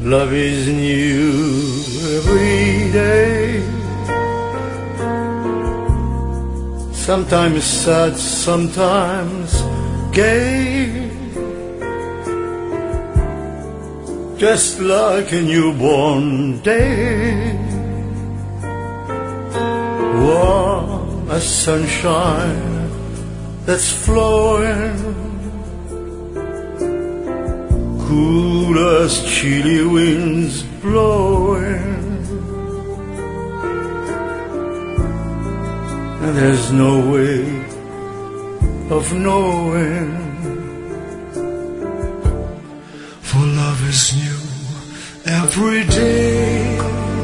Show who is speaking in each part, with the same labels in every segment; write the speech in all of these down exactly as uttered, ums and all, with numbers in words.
Speaker 1: Love is new every day. Sometimes sad, sometimes gay. Just like a newborn day. Warm as sunshine that's flowing, cool as chilly winds blowing. And there's no way of knowing,
Speaker 2: for love is new every day.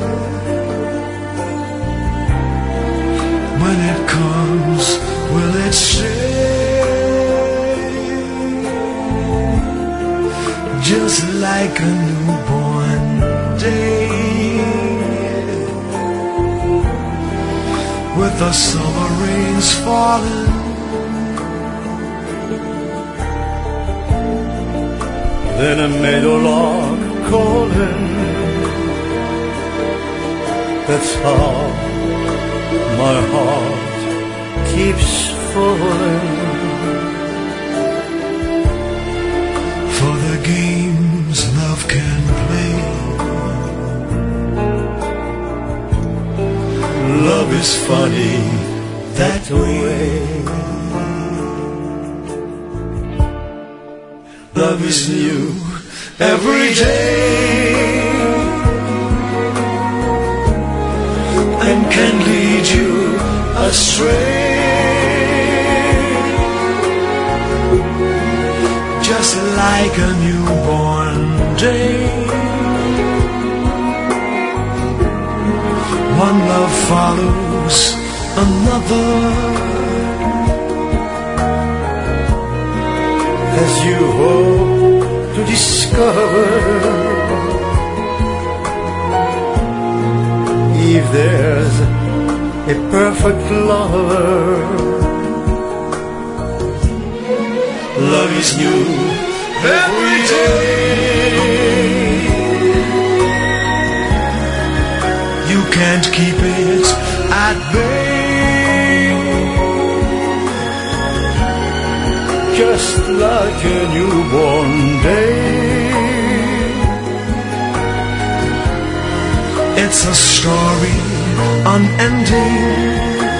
Speaker 2: When it comes, will it stay? Just like a newborn day, with the summer rains falling,
Speaker 1: then a meadowlark calling. That's how my heart keeps falling.
Speaker 2: For the games love can play,
Speaker 1: love is funny that way. Love is new every day,
Speaker 2: and can lead you astray. Just like a newborn day, one love follows another,
Speaker 1: as you hope to discover if there's a perfect lover. Love is new every day.
Speaker 2: You can't keep it at bay.
Speaker 1: Just like a newborn day,
Speaker 2: it's a story unending,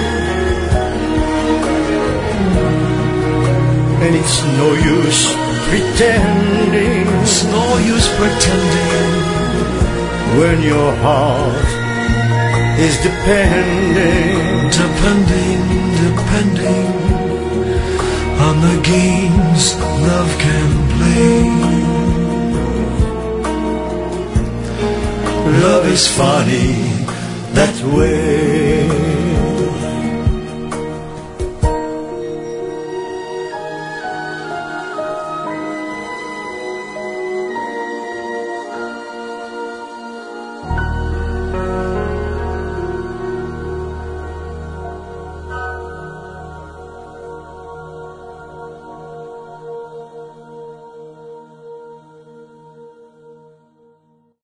Speaker 1: and it's no use pretending.
Speaker 2: It's no use pretending
Speaker 1: when your heart is depending,
Speaker 2: depending, depending on the games love can play.
Speaker 1: Love is funny that way.